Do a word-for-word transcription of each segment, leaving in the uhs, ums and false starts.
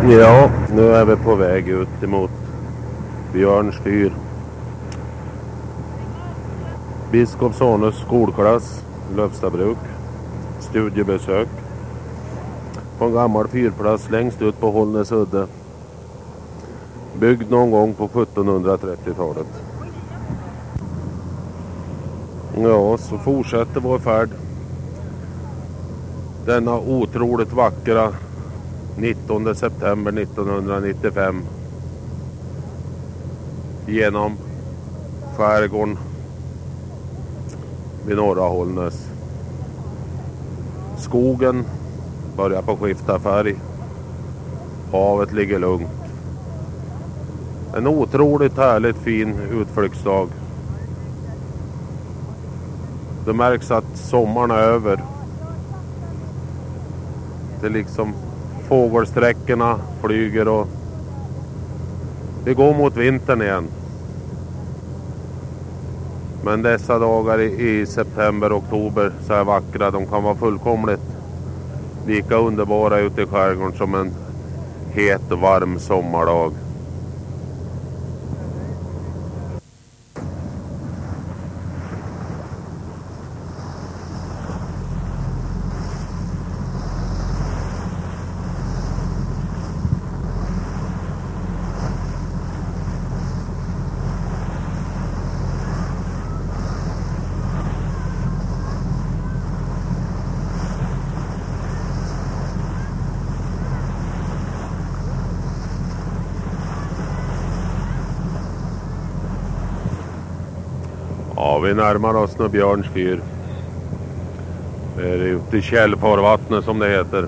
Ja, nu är vi på väg ut emot Björns fyr. Biskopsonus skolklass, Lövstabruk, studiebesök på en gammal fyrplats längst ut på Hållnäsudde. Byggd någon gång på sjuttonhundratrettiotalet. Ja, så fortsätter vår färd. Denna otroligt vackra nittonde september nittonhundranittiofem genom skärgården vid norra Hållnäs. Skogen börjar på skifta färg. Havet ligger lugnt. En otroligt härligt fin utflyktsdag. Det märks att sommaren är över. Det är liksom fågelsträckorna flyger och vi går mot vintern igen. Men dessa dagar i, i september och oktober så är vackra. De kan vara fullkomligt lika underbara ute i skärgården som en het varm sommardag. Ja, vi närmar oss nu Björns fyr. Vi är ute i Källfarvattnet som det heter.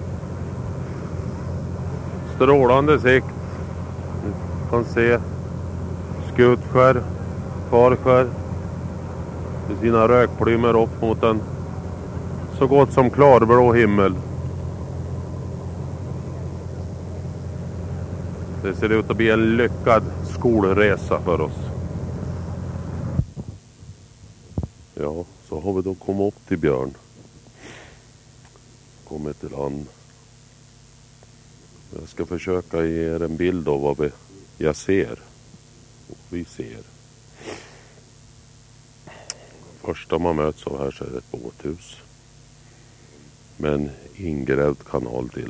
Strålande sikt. Du kan se Skutskär, Farskär. Med sina rökplymer upp mot en så gott som klarblå himmel. Det ser ut att bli en lyckad skolresa för oss. Ja, så har vi då kommit upp till Björn. Kommit till land. Jag ska försöka ge er en bild av vad vi, jag ser. Och vi ser. Första man möts av här så är det ett båthus. Med en ingrävd kanal till.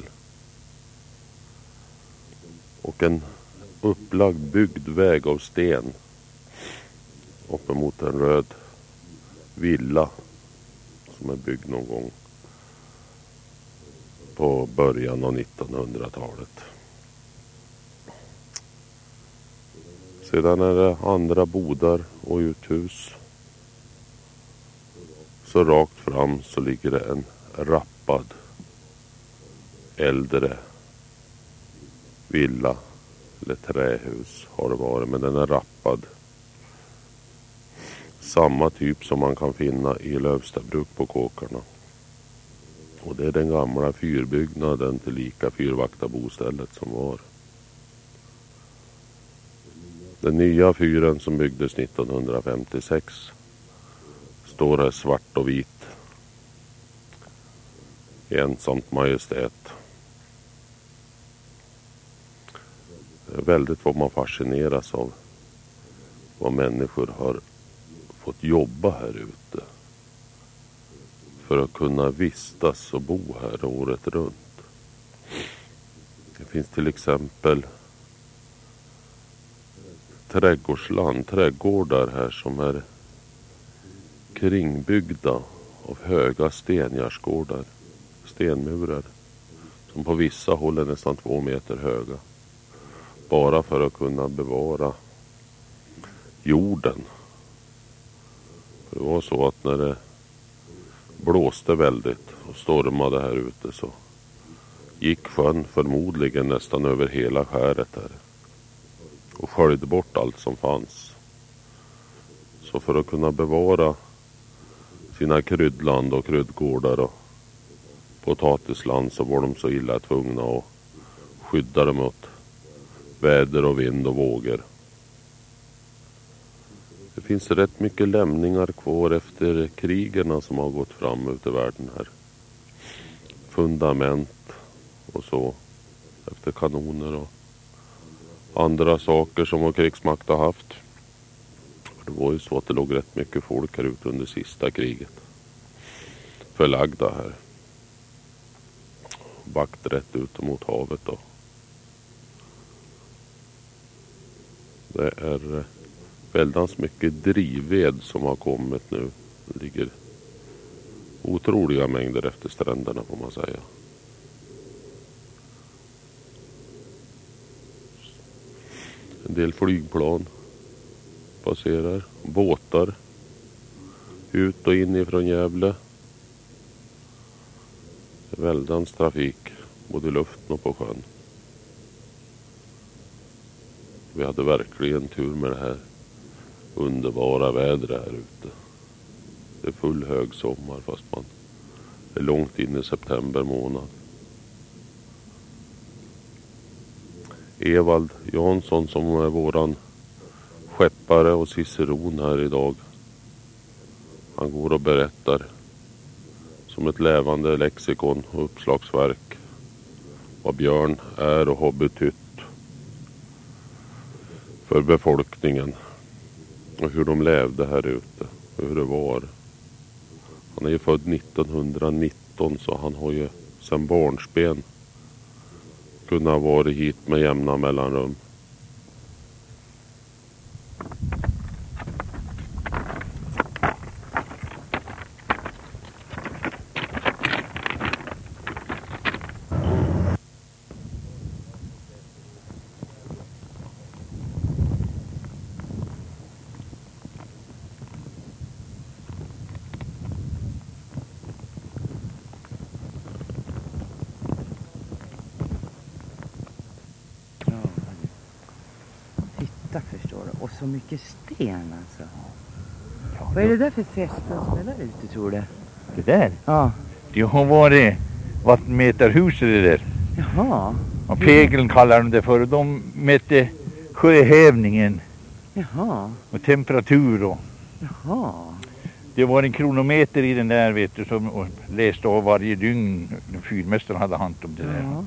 Och en upplagd byggd väg av sten. Uppemot en röd villa som är byggd någon gång på början av nittonhundratalet. Sedan är det andra bodar och uthus. Så rakt fram så ligger det en rappad äldre villa eller trähus har det varit, men den är rappad. Samma typ som man kan finna i Lövstabruk på Kåkarna. Och det är den gamla fyrbyggnaden till lika fyrvaktabostället som var. Den nya fyren som byggdes nittonhundrafemtiosex står här svart och vit. I ensamt majestät. Det är väldigt vad man fascineras av. Vad människor har fått jobba här ute för att kunna vistas och bo här året runt. Det finns till exempel trädgårdsland, trädgårdar här som är kringbyggda av höga stengärdsgårdar, stenmurar som på vissa håll är nästan två meter höga. Bara för att kunna bevara jorden. Det var så att när det blåste väldigt och stormade här ute så gick sjön förmodligen nästan över hela skäret här. Och sköljde bort allt som fanns. Så för att kunna bevara sina kryddland och kryddgårdar och potatisland så var de så illa tvungna att skydda dem mot väder och vind och vågor. Det finns rätt mycket lämningar kvar efter krigerna som har gått fram ut i världen här. Fundament och så. efter kanoner och andra saker som vår krigsmakt har haft. Det var ju så att det låg rätt mycket folk här ute under sista kriget. Förlagda här. Vakt rätt ut mot havet då. Det är väldigt mycket drivved som har kommit nu. Det ligger otroliga mängder efter stränderna får man säga. En del flygplan passerar. Båtar ut och in ifrån Gävle. Det är väldans trafik både i luften och på sjön. Vi hade verkligen tur med det här underbara vädret här ute. Det är full hög sommar fast man är långt in i september månad. Evald Jansson som är våran skeppare och ciceron här idag. Han går och berättar som ett levande lexikon och uppslagsverk vad björn är och har betytt för befolkningen och hur de levde här ute och hur det var. Han är ju född nittonhundranitton så han har ju sedan barnsben kunnat vara hit med jämna mellanrum. Förstår du? Och så mycket sten alltså. Ja, vad är det där för fästen som är där ute tror du? Det där? Ja. Det har varit vattenmätarhuset det där. Jaha. Och pegeln kallar de det för. Och de mätte sjöhävningen. Jaha. Och temperatur och. Jaha. Det var en kronometer i den där vet du som och läste av varje dygn. Fyrmästaren hade hand om det där. Ja.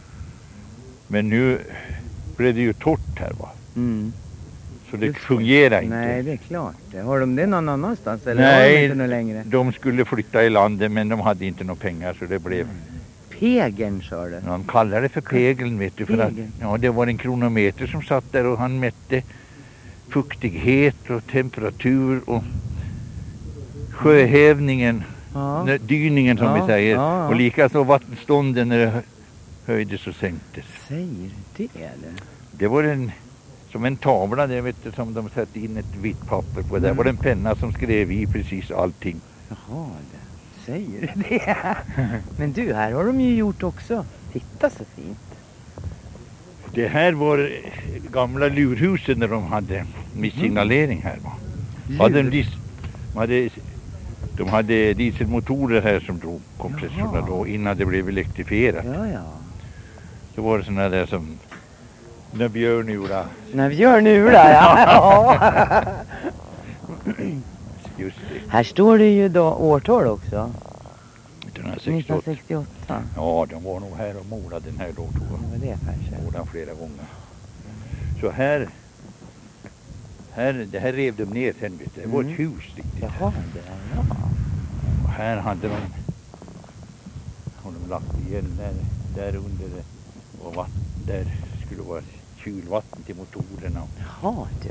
Men nu blev det ju torrt här va? Mm. Så det fungerar inte. Nej, det är klart. Har de det någon annanstans? Eller Nej, har de inte något längre? De skulle flytta i landet men de hade inte några pengar så det blev... Pegeln, sa du? Ja, de kallade det för pegeln vet du. För att, ja, det var en kronometer som satt där och han mätte fuktighet och temperatur och sjöhävningen, ja. dyningen som ja, vi säger. Ja, ja. Och likaså vattenstånden när det höjdes och sänktes. Säger det eller? Det var en... Som en tavla där vet du, som de satte in ett vitt papper på. Där Mm. var det en penna som skrev i precis allting. Jaha, det. Säger du det? Men du, här har de ju gjort också. Titta så fint. Det här var gamla lurhusen när de hade med signalering här. Va? Hade de, dis- de, hade, de hade dieselmotorer här som drog kompressorerna då innan det blev elektrifierat. Ja, ja. Så var det sådana där som när Björn Ura. När Björn Ura, ja. Just det. Här står det ju då årtal också. nittonhundrasextioåtta. nittonhundrasextioåtta. Ja, de var nog här och målade den här då tror jag. Vad var det kanske? Målade flera gånger. Så här, här, det här rev de ner sen vet du. Det var ett hus riktigt. Jaha, det är ja. Och här hade de, har de lagt igen där, där under det. Och vatten, där skulle vara kylvatten till motorerna. Jaha, du.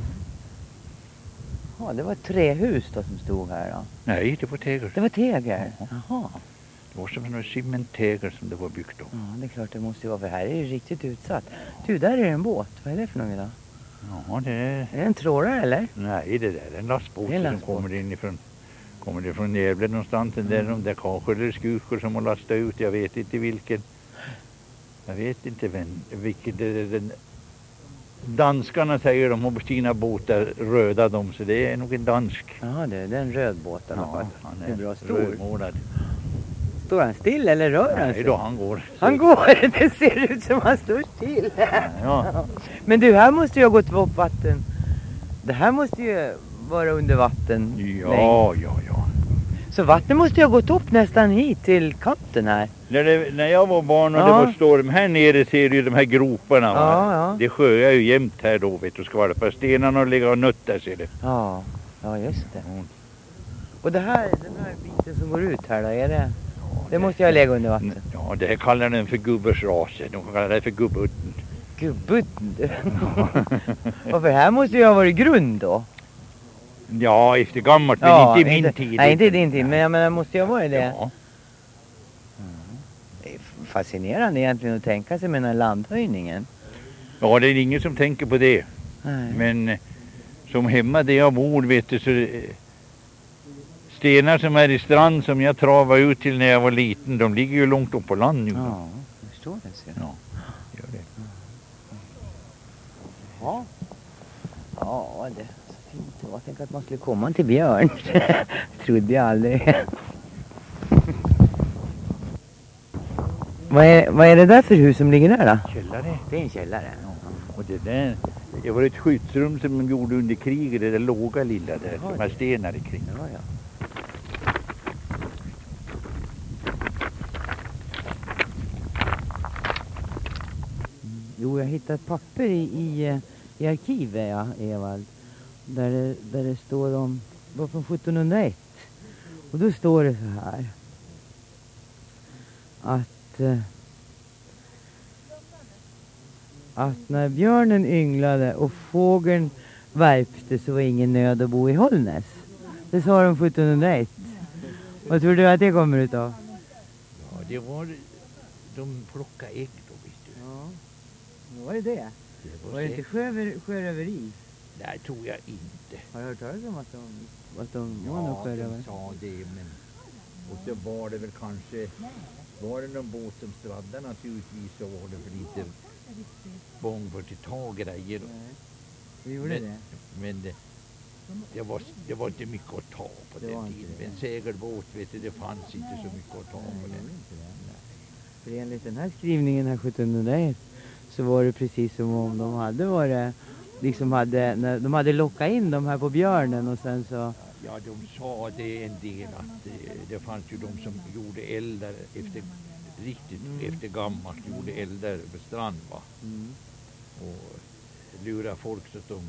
Ja, det var ett trähus då som stod här då. Nej, det var tegel. Det var tegel? Jaha. Jaha. Det var som en cementtegel som det var byggt om. Ja, det är klart det måste ju vara, för här är det riktigt utsatt. Du, där är det en båt. Vad är det för något då? Ja, det är... Är det en trålare eller? Nej, det där är en lastbåt Det är en som lastbåt. kommer inifrån. Kommer det från Gävle någonstans? Mm. Där de där kanske eller skukor som har lastat ut. Jag vet inte vilken. Jag vet inte vem, vilken det är. Den, danskarna säger de har på sina båtar röda dem. Så det är nog en dansk. Ja, det är en röd båt i alla fall. Ja, han Det är är bra stor. rödmålad. Står han still eller rör han Nej sig? då, han går. Han går, det ser ut som han står still. Ja. Men du, här måste ju ha gått upp vatten. Det här måste ju vara under vatten. Ja, ja, ja. Så vattnet måste ju ha gått upp nästan hit till kanten här. När, det, när jag var barn och Ja. det var storm här nere ser du ju de här groparna. Va? Ja, ja. Det sjöar ju jämt här då vet du. Skvalpar stenarna och ligger och nött där ser du. Ja, ja just det. Ja. Och det här, den här biten som går ut här då, är det? Det måste jag lägga under vatten. Ja, det här kallar den för gubbers-rasen. De kallar det för gubbudden. Gubbudden. Och för här måste ju ha varit grund då. Ja, efter gammalt, men Ja, inte i min tid. Nej, inte i din tid, men jag menar, måste ju ha varit det. Ja. Det är fascinerande egentligen att tänka sig med den här landhöjningen. Ja, det är ingen som tänker på det. Nej. Men eh, som hemma där jag bor vet du så eh, stenar som är i strand som jag travade ut till när jag var liten, de ligger ju långt upp på land nu. Ja, jag förstår det. Ser jag. Ja, gör det. Ja. Ja, det är så fint. Jag tänkte att man skulle komma till Björn. Trodde jag aldrig. vad, är, vad är det där för hus som ligger där då? Källare. Det är en källare. Ja. Och det där, det var ett skyddsrum som de gjorde under kriget, det där låga lilla där, Jaha, de här stenar kring. Ja, ja. Jo, jag hittade ett papper i, i, i arkivet, ja, Evald. Där det, där det står om, det var från sjuttonhundraett. Och då står det så här. Att, eh, att när björnen ynglade och fågeln värpte så var ingen nöd att bo i Hållnäs. Det sa de sjuttonhundraett. Vad tror du att det kommer utav? Ja, det var, de plockade ägg då, vet du. Ja, var det det? Det var, Var det inte sjö, sjöröveri? Nej, tror jag inte. Har du hört talas om att de, att de var Ja, någon sjörövare? de sa det, men... Och så var det väl kanske... Var det någon båt som straddade naturligtvis så var det för lite bång för att ta grejer. Nej. Vi gjorde Men, det. men det, det, var, det var inte mycket att ta på Det den var inte tiden. det. En segelbåt, vet du, det fanns inte så mycket att ta på den. För enligt den här skrivningen här sjuttonhundraett så var det precis som om de hade varit, liksom hade, när de hade lockat in dem här på björnen och sen så... Ja, de sa det en del att det, det fanns ju de som gjorde eldar efter, riktigt Mm. efter gammalt, gjorde eldar över strand va. Mm. Och lura folk så att de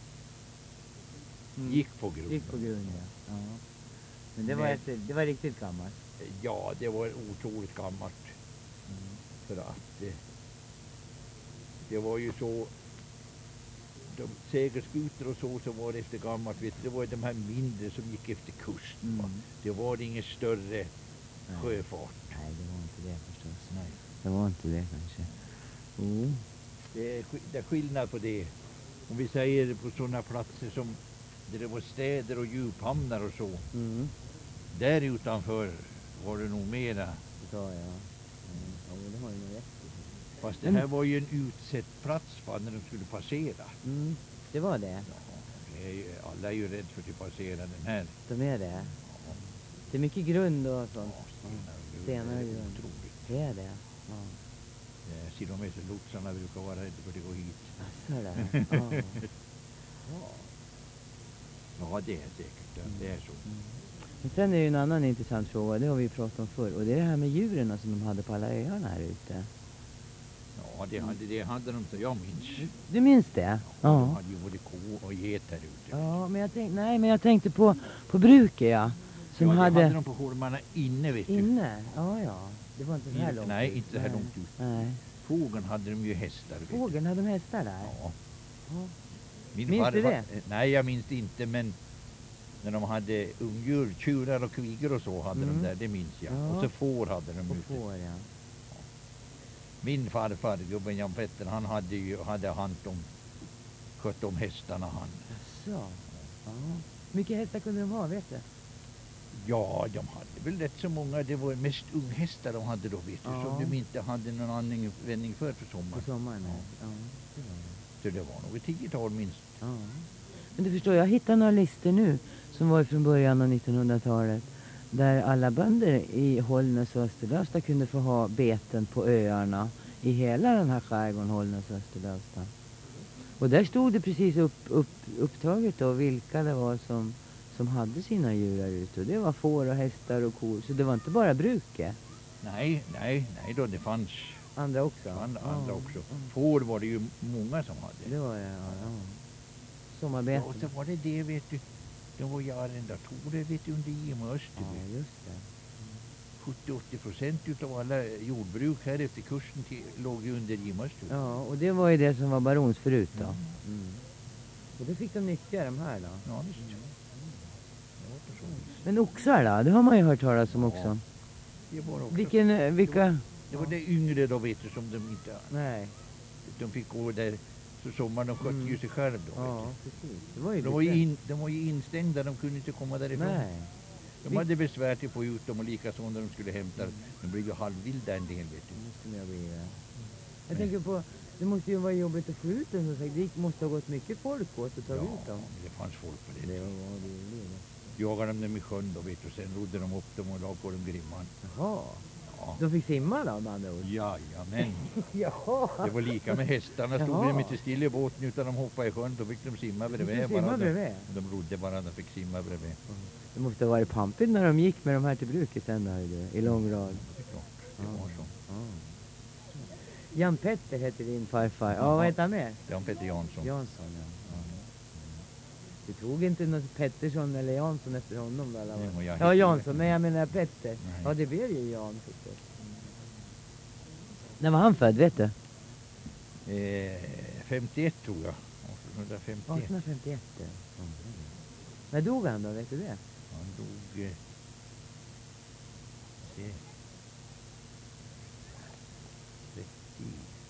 Mm. gick på grund. Gick på grund, ja. Ja. Men det var, Men- efter, det var riktigt gammalt. Ja, det var otroligt gammalt. Mm. För att eh, det var ju så, de segelskutor och så som var det efter gammalt, vet du, det var de här mindre som gick efter kusten. Va? Mm. Det var ingen större Nej. sjöfart. Nej, det var inte det förstås. Nej. Det var inte det kanske. Mm. Det är, sk- det är skillnad på det. Om vi säger på sådana platser som där det var städer och djuphamnar och så. Mm. Där utanför var det nog mera. Det sa jag. Mm. Ja, men det har ju nog rätt i. Fast det Men- här var ju en utsett plats va, när de skulle passera. Mm. Det var det. Ja, det är ju, alla är ju rädda för att passera den här. De är det. Det är mycket grund och sånt. Ja, Stenar och det är grund. otroligt. Det är det. Ja. Eh, Kilometerlotsarna brukar vara rädda för att gå hit. Asså det. Ja. Ja, det är säkert. Ja, det är så. Men sen är det ju en annan intressant fråga. Det har vi pratat om förr. Och det är det här med djuren som de hade på alla öarna här ute. Ja, det hade, det hade de så jag minns. Du minns det? Ja. Ja. De hade ju både ko och get här ute. Ja, men jag tänkte, nej, men jag tänkte på, på bruket, ja. Som ja, det hade... hade de på holmarna inne, vet du. Inne? Ja, ja. Det var inte så här In- långt nej, ut. inte så här Nej. långt ut. Nej. Fågeln hade de ju hästar. vet du. Fågeln, hade de hästar där? Ja. Ja. Min Minns du farfar- det? eh, Nej, jag minns det inte, men när de hade ungdjur, tjurar och kvigor och så hade Mm. de där, det minns jag. Ja. Och så får hade de Och ute. får, ja. Min farfar, gubben Jan Petter, han hade ju hade hand om, skött om hästarna han. Så. Ja. Hur mycket hästar kunde de ha, vet du? Ja, de hade väl rätt så många. Det var mest unghästar de hade då, vet du. Ja. Som de inte hade någon användning för för På sommaren. sommaren? Ja. Ja. Det var det. Så det var nog ett tiotal minst. Ja. Men du förstår, jag hittar några listor nu som var från början av nittonhundratalet. Där alla bönder i Hållnäs och Österlösta kunde få ha beten på öarna i hela den här skärgården, Hållnäs och Österlösta. Och där stod det precis upp, upp, upptaget då vilka det var som som hade sina djur här ute. Och det var får och hästar och kor. Så det var inte bara bruket. Nej, nej, nej då, det fanns Andra också? andra, Ja. andra också. Ja. Får var det ju många som hade. Det var det, ja. ja. Ja, Sommarbete. och så var det det, vet du. De var ju arrendatorer, vet du, under Gimo Ja, Österby. just det. sjuttio till åttio procent utav alla jordbruk här efter kusten till, låg ju under Gimo Österby. Ja, och det var ju det som var barons förut då. Mm. Mm. Och då fick de nyttja de här då. Ja, visst. Det var inte så. Men oxar då? Det har man ju hört talas om Ja. också. Det var också. Vilken, eh, vilka? Det var det yngre då, vet du, som de inte... Nej. De fick gå där så sommaren, de skötte Mm. ju sig själv då. Ja, Vet precis. Det var ju du. De, var ju lite- in, de var ju instängda, de kunde inte komma därifrån. Nej. De hade besvär till att få ut dem och likaså när de skulle hämta dem. De blev ju halvvilda en del, vet du. Det måste jag bli, ja. Jag tänker på, det måste ju vara jobbigt att få ut dem som sagt. Det måste ha gått mycket folk åt att ta Ja, ut dem. det fanns folk på det. Det var det, det. Jagade dem dem i sjön då, vet du. Sen rodde de upp dem och la på dem grimman. Jaha. Ja. De fick simma då med andra ord? Jajamän. Jaha. Det var lika med hästarna. Stod Jaha. de inte still i båten utan de hoppade i sjön. Då fick de simma bredvid. De simma varandra. bredvid? De rodde varandra, fick simma bredvid. Det måste ha varit pampigt när de gick med de här till bruket sen där i lång rad. Det är klart. Det Ja. var så. Ja. Jan Petter heter din farfar. Ja, vad heter han med? Jan Petter Jansson. Jansson, ja. ja. Du tog inte något Pettersson eller Jansson efter honom då? Eller? Nej, och jag Ja, heter- Jansson. Nej, jag menar Petter. Nej. Ja, det blev ju Jan Petter. När var han född, vet du? Eh, femtioett tror jag. artonhundrafemtioett. artonhundrafemtioett. Ja. När dog han då, vet du det? Han dog... Eh, se, trettio.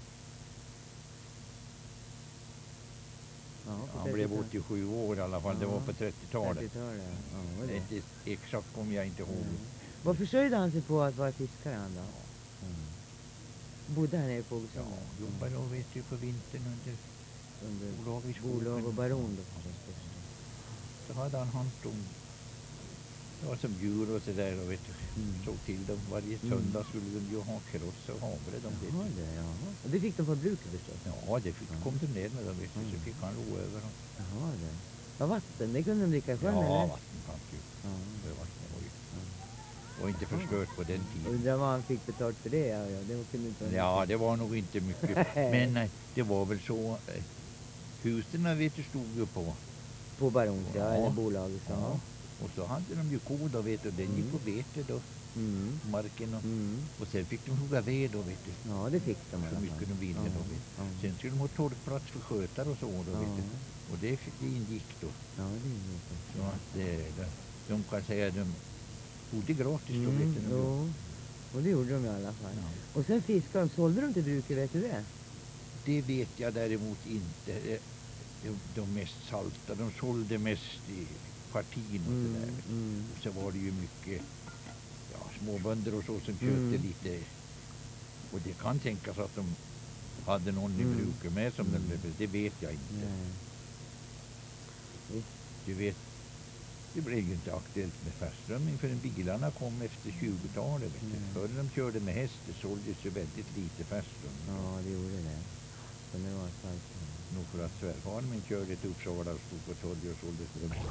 Ja, på Han blev trettiotalet. åttiosju år i alla fall. Det Ja. var på trettiotalet. trettiotalet, ja. Ja, vad Det det. är inte exakt kommer jag inte ihåg. Mm. Vad försörjde han sig på att vara fiskare han då? Mm. Bodde han nere på Ja, Bogsund? jobbade och vet du på vintern under Under bolag i skogen. bolag och baron då? Så hade han hand om, det var som djur och sådär och vet du, Mm. såg till dem. Varje Mm. söndag skulle de ju ha kross och havre. De vet Jaha, du. det, ja. Och det fick de på bruket förstås? Ja, det fick, kom de ner med dem, vet du, så Mm. fick han ro över dem. Jaha, det. Ja, vatten, det kunde de dricka i sjön Ja, eller? vatten fanns ju. Ja. Det var, det var ju och inte förstört på den tiden. Undrar vad han fick betalt för det? Ja, ja. Det kunde inte vara Ja, det var nog inte mycket. Men eh, det var väl så, eh, husen vet du stod ju på. på barons, ja, Ja. eller bolaget. Ja. Ja. Och så hade de ju kor då, vet du, den gick Mm. på bete då, Mm. marken och, Mm. och sen fick de hugga ved då, vet du. Ja, det fick de i Så alla fall. mycket de ville Ja. då, vet du. Ja. Sen skulle de ha torkplats för skötare och så då, vet du. Ja. Och det, det ingick då. Ja, det är ju det. Så att det, de, de kan säga att de bodde gratis då, Mm, vet du. jo. Och det gjorde de i alla fall. Ja. Och sen fiskade de, sålde de till bruket, vet du det? Det vet jag däremot inte. De, de, de mest salta, de sålde mest i partin och Mm, sådär. mm. Och så var det ju mycket ja, småbönder och så som köpte Mm. lite. Och det kan tänkas att de hade någon i Mm. bruket med som Mm. de, det vet jag inte. Nej. Visst. Du vet, det blev ju inte aktuellt med färskströmming förrän bilarna kom efter tjugotalet. Vet du. Mm. Förr de körde med häst, det såldes ju väldigt lite färskströmming. Ja, det gjorde det. Så det var starkt. Nog för att svärfaren min körde till Uppsala och stod på torget och sålde strömming.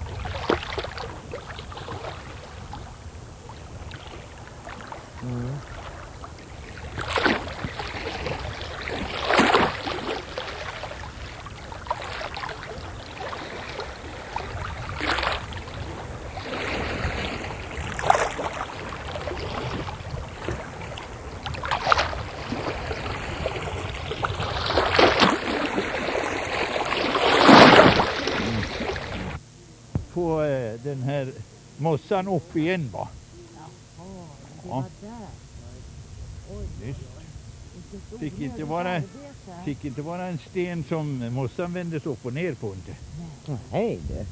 Mm. På eh, den här mossan upp igen va? Jaha, det var där. Visst. Fick inte vara, fick inte vara en sten som mossan vändes upp och ner på inte. Hej du.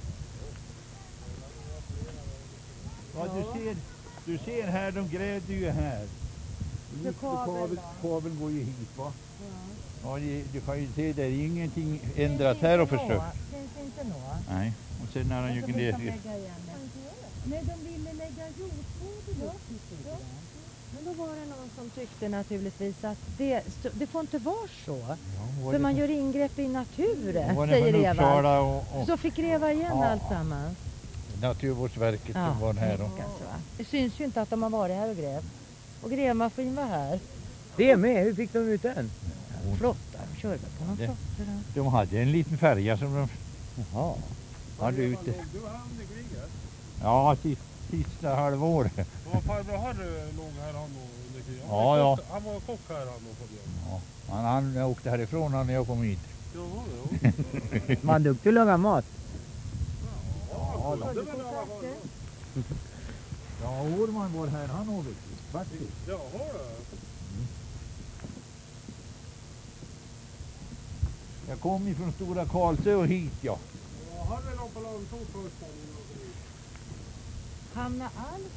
Ja, du ser, du ser här, de grävde ju här. Så kabel då? Kabeln går ju hit va? Ja, det, du kan ju se, det är ingenting ändrat här och förstört. Finns inte nå. Nej, och sen när han Och ju så det. vill de lägga igen det. Nej, de ville lägga jordfoder upp i sidan. Men då var det någon som tyckte naturligtvis att det, det får inte vara så. Ja, var För det man från- gör ingrepp i naturen, var det säger från Eva. Uppsala och, och Så fick Eva igen Ja. alltsammans. Naturvårdsverket som var här. Och... Alltså, va? Det syns ju inte att de har varit här och grävt. Och grävmaskin var här. Det med, hur fick de ut den? Flottar, de körde på någon Det- flotta. De hade en liten färja som de Jaha. hade ute. Ja, sista, sista halvåret. Var farbror Harry låg här han och under kriget? Han Ja, var ja. kock- Han var kock här han och på det. Ja, han, han åkte härifrån när jag kom hit. Jaha, ja. Man duktig att laga mat. Ja, Det var det alla fall. ja Orman var här, han har faktiskt. Jaha, det. Jag kom ifrån Stora Karlsö och hit, ja. Ja, Harry låg på Landsort först. Hamnar allt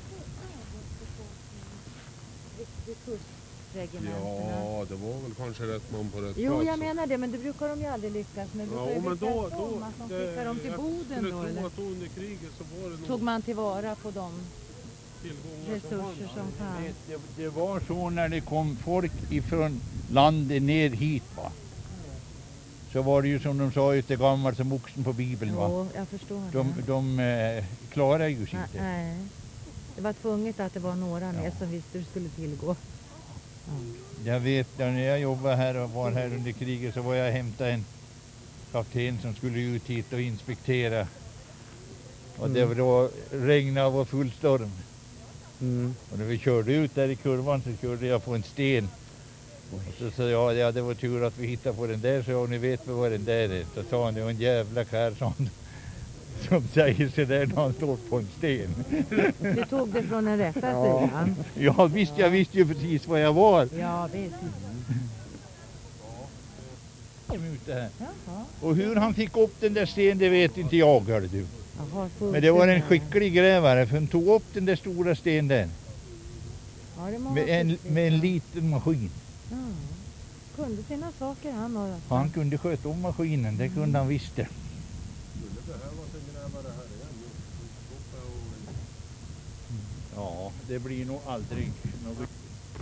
vid kustregementerna? Ja, det var väl kanske rätt man på rätt Jo, plats. jag menar det, men det brukar de ju aldrig lyckas med. Det brukar Ja, ju men bli då, tvärtom, då att de det- skickar dem till Boden jag då, skulle tro eller? att under kriget så var det nog Tog man tillvara på de tillgångar som resurser fanns. som fanns? Det, det, det var så när det kom folk ifrån landet ner hit, va. Så var det ju som de sa ute gammalt som oxen på Bibeln, va. Jo, jag förstår De, det. de eh, klarar ju sig Nej, inte. nej. Det var tvunget att det var några med Ja. som visste hur det skulle tillgå. Jag vet, när jag jobbade här och var här under kriget så var jag och hämtade en kapten som skulle ut hit och inspektera. Och det var då regnade och var full storm. Mm. Och när vi körde ut där i kurvan så körde jag på en sten. Och så sa jag, ja det var tur att vi hittade på den där, så jag, ni vet väl vad den där är. Så sa han, det var en jävla kär som, som säger sig där när han står på en sten. Du tog det från den rätta Ja. sidan. Ja visst, jag visste ju precis vad jag var. Ja, visst. Ute här. Jaha. Och hur han fick upp den där stenen, det vet inte jag, hörde du. Jaha, fullt Men det var en med. skicklig grävare, för han tog upp den där stora stenen där, Ja, det må med vara en, skickligt. med en liten maskin. Ja. Kunde sina saker han och... Han kunde sköta om maskinen, det kunde han visst det. Ja, det blir nog aldrig något.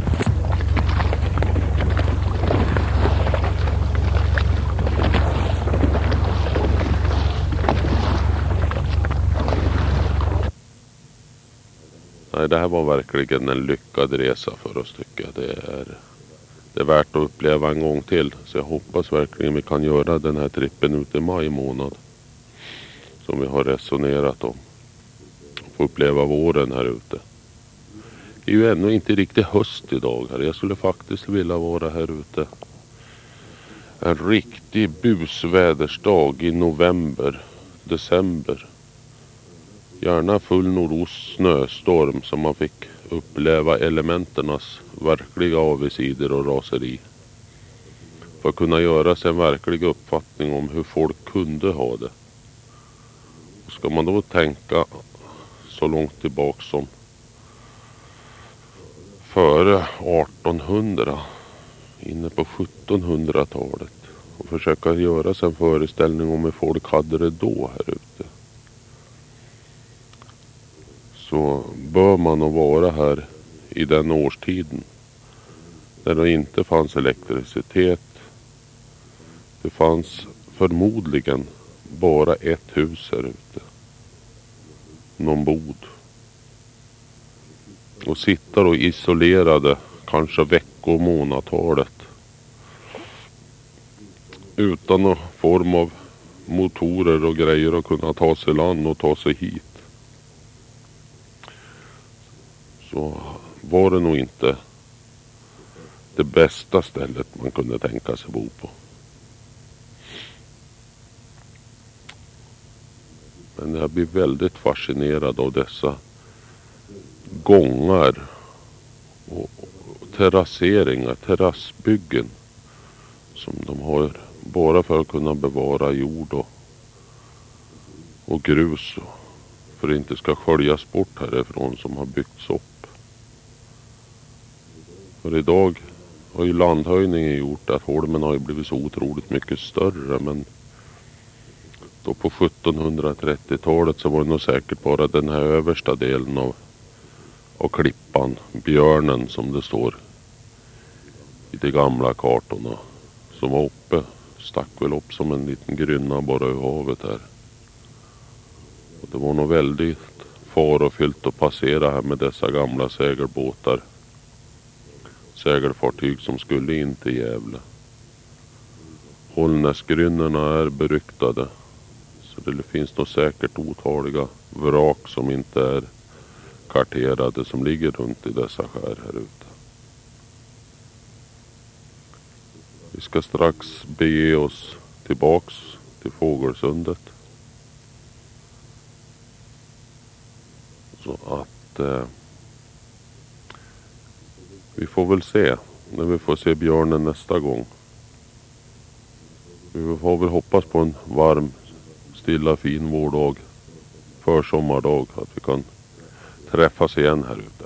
Nej, det här var verkligen en lyckad resa för oss tycker jag. Det är, det är värt att uppleva en gång till. Så jag hoppas verkligen vi kan göra den här trippen ut i maj månad. Som vi har resonerat om. Få uppleva våren här ute. Det är ju ännu inte riktigt höst idag här. Jag skulle faktiskt vilja vara här ute. En riktig busvädersdag i november, december. Gärna full nordost snöstorm så man fick uppleva elementernas verkliga avigsidor och raseri. För att kunna göra sig en verklig uppfattning om hur folk kunde ha det. Och ska man då tänka så långt tillbaka som före artonhundra, inne på sjuttonhundratalet. Och försöka göra sig en föreställning om hur folk hade det då här ute. Så bör man nog vara här i den årstiden. Där det inte fanns elektricitet. Det fanns förmodligen bara ett hus här ute. Någon bod. Och sitta då isolerade kanske veckor och månadtalet. Utan någon form av motorer och grejer att kunna ta sig land och ta sig hit. Så var det nog inte det bästa stället man kunde tänka sig bo på. Men jag blir väldigt fascinerad av dessa gångar och terrasseringar, terrassbyggen som de har bara för att kunna bevara jord och, och grus och för att det inte ska sköljas bort härifrån som har byggts upp. För idag har ju landhöjningen gjort att holmen har ju blivit så otroligt mycket större, men då på sjuttonhundratrettiotalet så var det nog säkert bara den här översta delen av, av klippan, björnen som det står i de gamla kartorna, som var uppe, stack väl upp som en liten grynna bara i havet här. Och det var nog väldigt farofyllt att passera här med dessa gamla segelbåtar. Segelfartyg som skulle in till Gävle. Hållnäsgrynnorna är beryktade. Så det finns nog säkert otaliga vrak som inte är karterade som ligger runt i dessa skär här ute. Vi ska strax bege oss tillbaks till Fågelsundet. Så att eh, vi får väl se när vi får se björnen nästa gång. Vi får väl hoppas på en varm, stilla, fin vårdag, försommardag, att vi kan träffas igen här ute.